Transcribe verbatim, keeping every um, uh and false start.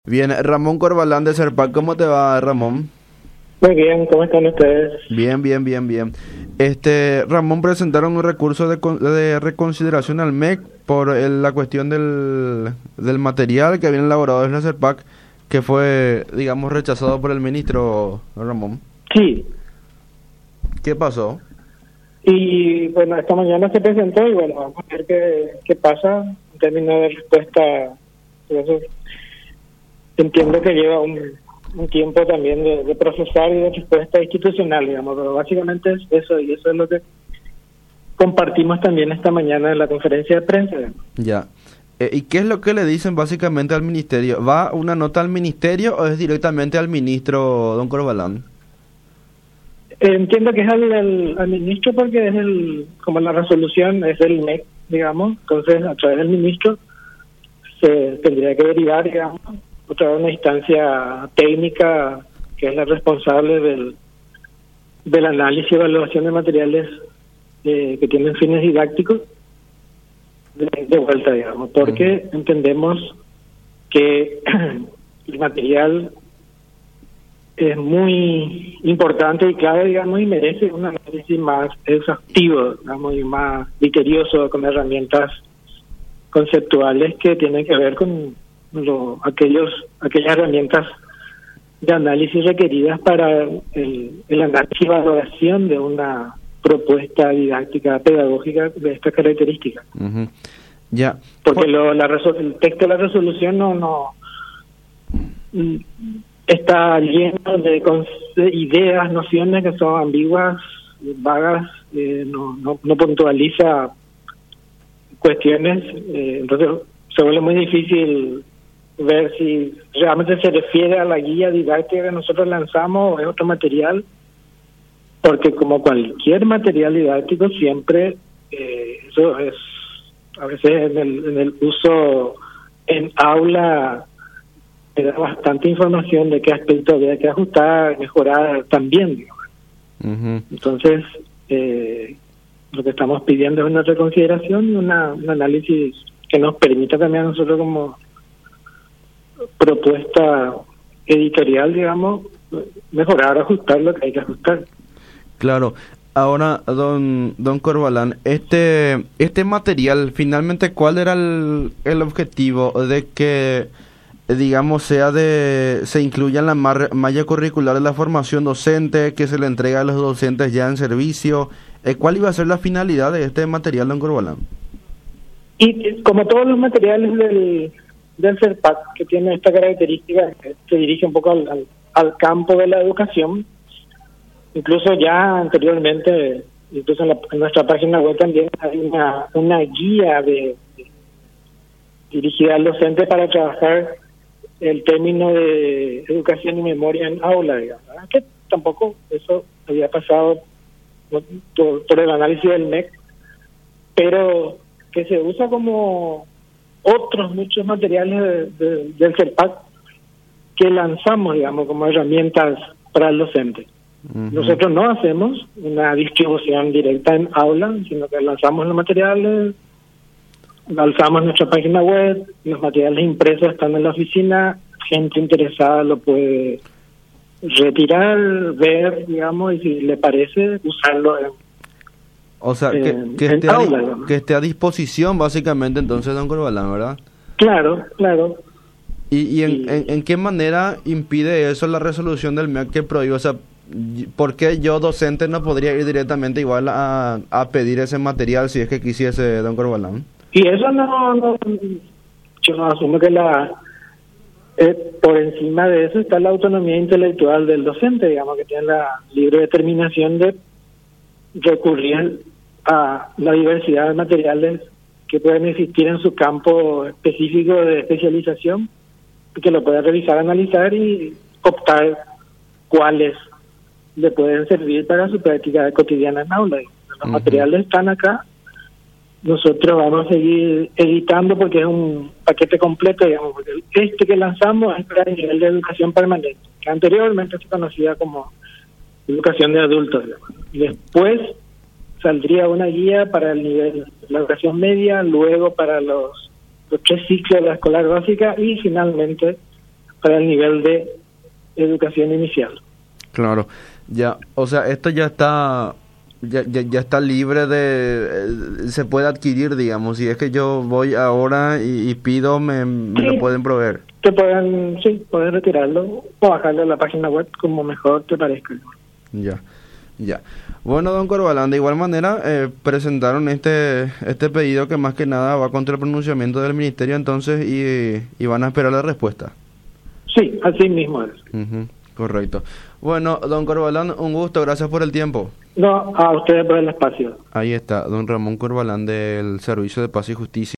Bien, Ramón Corbalán de Serpac, ¿cómo te va, Ramón? Muy bien, ¿cómo están ustedes? Bien, bien, bien, bien. Este, Ramón, presentaron un recurso de, con- de reconsideración al M E C por el- la cuestión del, del material que habían elaborado desde la Serpac, que fue, digamos, rechazado por el ministro, Ramón. Sí, ¿Qué pasó? y bueno, esta mañana se presentó y bueno, vamos a ver qué, qué pasa en términos de respuesta. Entonces, entiendo que lleva un, un tiempo también de, de procesar y de respuesta institucional, digamos, pero básicamente es eso y eso es lo que compartimos también esta mañana en la conferencia de prensa. Ya. Eh, ¿y qué es lo que le dicen básicamente al ministerio? ¿Va una nota al ministerio o es directamente al ministro, don Corbalán? Entiendo que es al, al, al ministro porque es el, como la resolución es del M E C, digamos, entonces a través del ministro se tendría que derivar, digamos, otra vez una instancia técnica que es la responsable del, del análisis y evaluación de materiales eh, que tienen fines didácticos de, de vuelta, digamos, porque uh-huh. entendemos que el material es muy importante y clave, digamos, y merece un análisis más exhaustivo, digamos, y más criterioso, con herramientas conceptuales que tienen que ver con lo, aquellos aquellas herramientas de análisis requeridas para el, el análisis y valoración de una propuesta didáctica pedagógica de estas características. Uh-huh. Ya. Porque lo, la resol- el texto de la resolución no no está lleno de, de ideas, nociones que son ambiguas, vagas, eh, no, no, no puntualiza cuestiones, eh, entonces se vuelve muy difícil ver si realmente se refiere a la guía didáctica que nosotros lanzamos o es otro material, porque como cualquier material didáctico siempre, eh, eso es, a veces en el, en el uso en aula, me da bastante información de qué aspecto había que ajustar, mejorar también, digamos. Uh-huh. Entonces, eh, lo que estamos pidiendo es una reconsideración y una, un análisis que nos permita también a nosotros como propuesta editorial, digamos, mejorar, ajustar lo que hay que ajustar. Claro. Ahora, don don Corbalán, este este material, finalmente, ¿cuál era el, el objetivo de que, digamos, sea de se incluya en la mar, malla curricular de la formación docente, que se le entrega a los docentes ya en servicio? Eh, ¿Cuál iba a ser la finalidad de este material, don Corbalán? Y como todos los materiales del, del Serpac, que tiene esta característica, que se dirige un poco al, al, al campo de la educación, incluso ya anteriormente, incluso en, la, en nuestra página web también hay una, una guía de, de dirigida al docente para trabajar el término de educación y memoria en aula, digamos, ¿verdad? Que tampoco eso había pasado por, por el análisis del M E C, pero que se usa como otros muchos materiales de, de, del Serpac que lanzamos, digamos, como herramientas para el docente. Uh-huh. Nosotros no hacemos una distribución directa en aula, sino que lanzamos los materiales, lanzamos nuestra página web, los materiales impresos están en la oficina, gente interesada lo puede retirar, ver, digamos, y si le parece, usarlo en O sea, que, en, que, en esté aula, a, digamos. que esté a disposición, básicamente, entonces, don Corbalán, ¿verdad? Claro, claro. ¿Y, y, en, y en, en qué manera impide eso la resolución del M E C que prohíbe? O sea, ¿por qué yo, docente, no podría ir directamente igual a, a pedir ese material si es que quisiese, don Corbalán? Y eso no, no yo no asumo que la eh, por encima de eso está la autonomía intelectual del docente, digamos, que tiene la libre determinación de recurrir a la diversidad de materiales que pueden existir en su campo específico de especialización, que lo puede revisar, analizar y optar cuáles le pueden servir para su práctica cotidiana en aula. Los uh-huh. materiales están acá. Nosotros vamos a seguir editando porque es un paquete completo, digamos, porque este que lanzamos es para el nivel de educación permanente, que anteriormente se conocía como educación de adultos, digamos. Y después saldría una guía para el nivel de la educación media, luego para los, los tres ciclos de la escolar básica y finalmente para el nivel de educación inicial. Claro, ya, o sea, esto ya está, ya, ya, ya está libre de, eh, se puede adquirir, digamos, si es que yo voy ahora y, y pido, me, me Sí. lo pueden proveer. Te pueden, sí, puedes retirarlo o bajarlo a la página web como mejor te parezca. Ya, ya. Bueno, don Corbalán, de igual manera eh, presentaron este este pedido que más que nada va contra el pronunciamiento del ministerio, entonces, y, y van a esperar la respuesta. Sí, así mismo es. Ujú, correcto. Bueno, don Corbalán, un gusto, gracias por el tiempo. No, a ustedes por el espacio. Ahí está, don Ramón Corbalán del Servicio de Paz y Justicia.